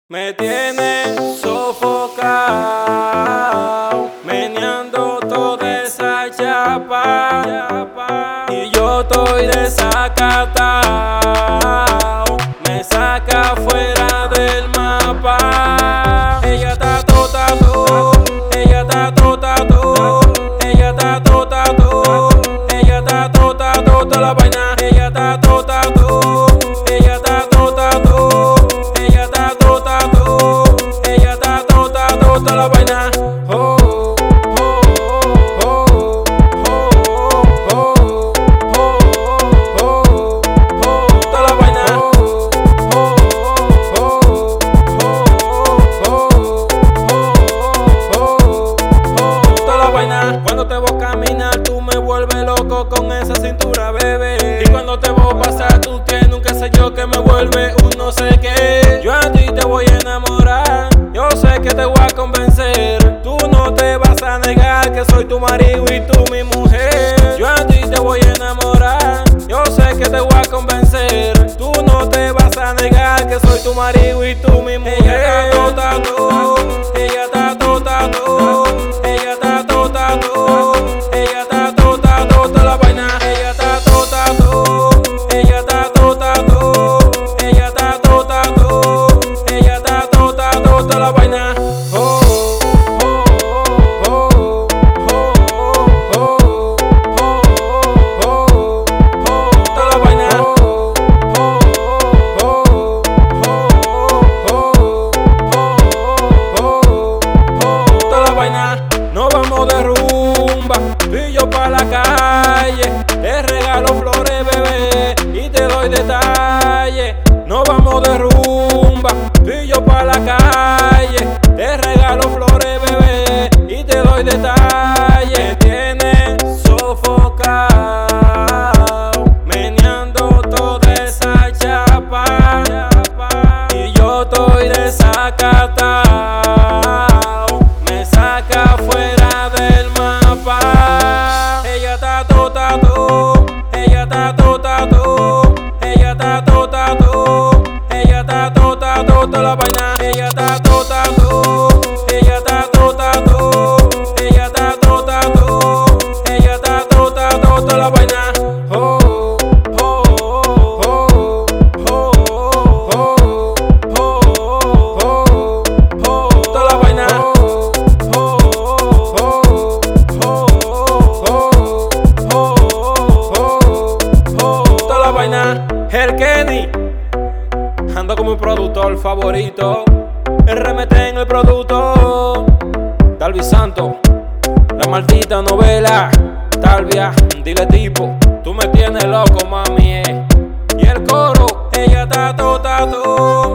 Me tiene sofocado, meneando toda esa chapa, y yo estoy desacatado, me saca fuera del mapa. Ella está tota, ella está tota, ella está tota, ella está tota la vaina. Ella está tota, ella está tota, ella está tota, ella está tota la vaina. Oh, oh, oh, oh, oh, oh, toda la vaina. Toda la vaina. Cuando te voy a caminar, tú me vuelves loco con esa cintura, bebé. Y cuando te voy a pasar, tú tienes un qué sé yo que me vuelve un no sé qué. Yo a ti te voy a enamorar, yo sé que te voy a convencer. Tú no te vas a negar que soy tu marido y tú mi mujer. Yo a ti te voy a enamorar, yo sé que te voy a convencer. Tú no te vas a negar que soy tu marido y tú mi mujer. Ella está tota, ella está tota, ella está tota, ella está tota la vaina. Ella está tota, ella está tota, ella está tota, ella está tota la vaina. Oh, oh, oh, oh, oh, oh, oh, toda la vaina. Oh, oh, toda la vaina. Nos vamos de rumba, tú y yo pa' la calle. Te regalo flores, bebé, y te doy detalles. Nos vamos de rumba, tú y yo pa' la calle. Te regalo flores, bebé, y te doy detalles. Me tienes sofocado, meneando toda esa chapa, y yo estoy desacatado, me saca fuera del mapa. Ella está tota, ella está tota, ella está tota, ella está tota la vaina. Ella está tota, ella está tota, ella está tota, ella está tota la vaina. Oh, oh, oh, oh, oh, oh, toda la vaina. Oh, oh, oh, toda la vaina. El Kenny, ando como mi productor favorito. RMT en el producto. Talvi Santo, la maldita novela. Talvia, dile tipo, tú me tienes loco, mami. Y el coro, ella está tota,